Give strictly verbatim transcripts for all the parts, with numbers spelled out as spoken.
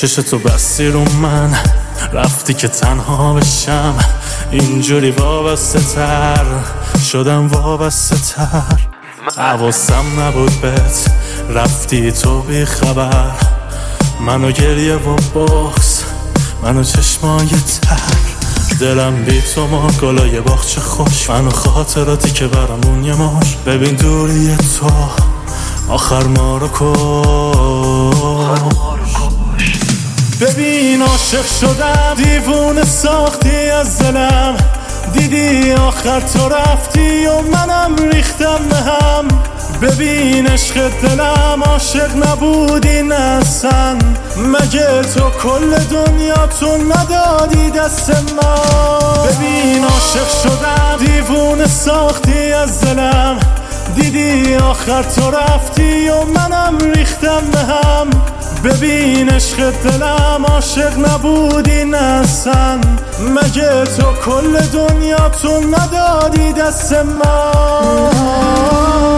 چشتو بستی رو من، رفتی که تنها بشم. اینجوری وابسته تر شدم، وابسته تر. حواسم نبود بهت، رفتی تو بی خبر. منو گریه و بغض، منو چشمای تر. دلم بی تو ما گلای باغچه خوش، منو خاطراتی که برامون یه ماش. ببین دوری تو آخر ما رو کش. ببین عاشق شدم، دیوونه ساختی از دلم. دیدی آخر تو رفتی و منم ریختم به هم. ببین عشق دلم عاشق نبودی نسن، مگه تو کل دنیا تو ندادی دست من. ببین عاشق شدم، دیوونه ساختی از دلم. دیدی آخر تو رفتی و منم ریختم به هم. ببین عشق دلم عاشق نبودی نسن، مگه تو کل دنیا تو ندادی دست من.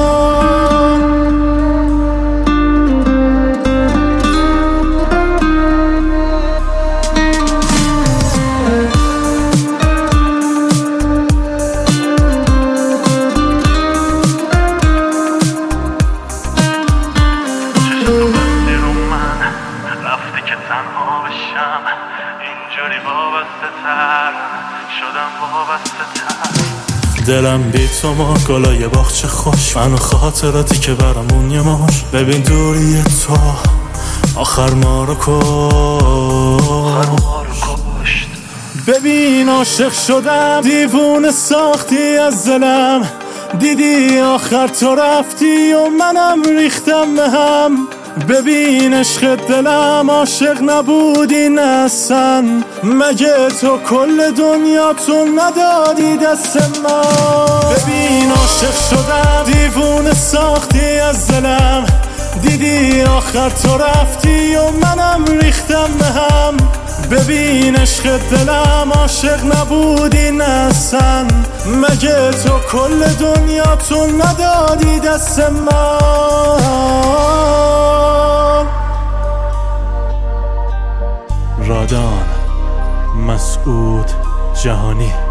تنها بشم، اینجوری وابسته تر شدم، وابسته تر. دلم بی تو ما گلای باغچه خوش، منو خاطراتی که برامون یه ماش. ببین دوری تو آخر ما رو کشت. ببین عاشق شدم، دیوونه ساختی از دلم. دیدی آخر تو رفتی و منم ریختم به هم. ببین عشق دلم عاشق نبودی نسن، مگه تو کل دنیا تو ندادی دست من. ببین عاشق شدم، دیوونه ساختی از دلم. دیدی آخر تو رفتی و منم ریختم به هم. ببین عشق دلم عاشق نبودی نسن، مگه تو کل دنیا تو ندادی دست من. رادان مسعود جهانی.